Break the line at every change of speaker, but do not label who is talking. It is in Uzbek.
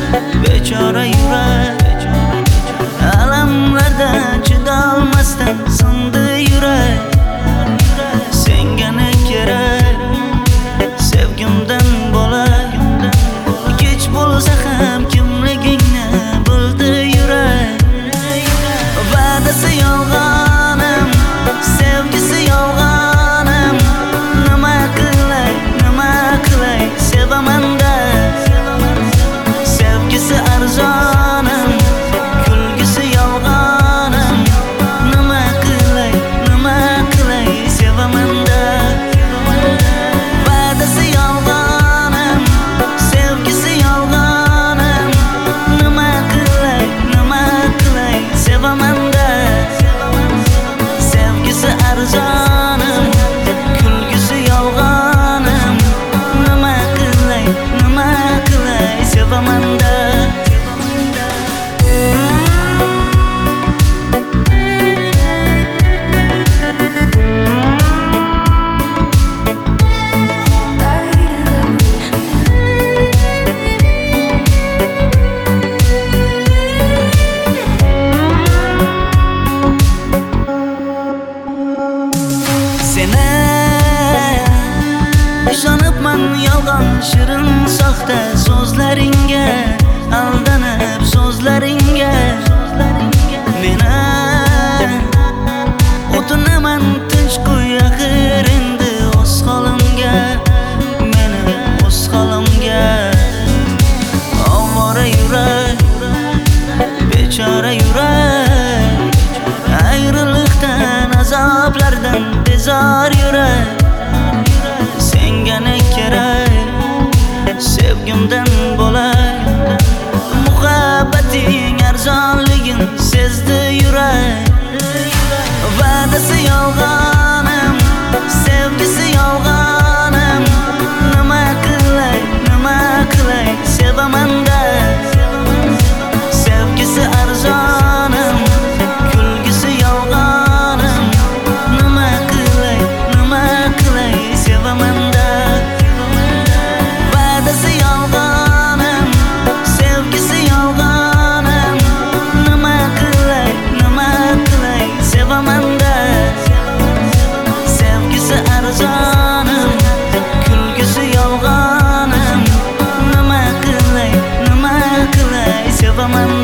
bechora yurak, alamlardan chidolmasdan sindi yurak. Senga ne kerak, sevgimdan bo'lak, kech bo'lsa ham kimligingni bildi yurak. Va'dasi yolg'onim, sevgisi yolg'onim, nima qilay sevaman-da. Sevgisi arzonim, kulgisi yolg'onim, nima qilay sevaman-da. Va'dasi yolg'onim, sevgisi yolg'onim, nima qilay sevaman-da. Sevgisi arzonim, kulgisi yolg'onim, nima qilay sevaman-da. Ishonibman yolg'on shirin soxta so'zlaringga, aldanib so'zlaringga. Meni o'tinaman tinch qo'y axir endi o'z holimga, meni o'z holimga. Ovora yurak, bechora yurak, ayriliqdan azoblardan bezor yurak. Senga ne kerak, sevgimdan bo'lak, muhabbating arzonligin sezdi yurak. Va'dasi yolg'onim, sevgisi yolg'onim, nima qilay sevaman-da. Sevgisi arzonim, kulgisi yolg'onim, nima qilay sevaman-da. Va'dasi yolg'onim, sevgisi yolg'onim, nima qilay sevaman-da. Sevgisi arzonim, kulgisi yolg'onim, nima qilay sevaman-da.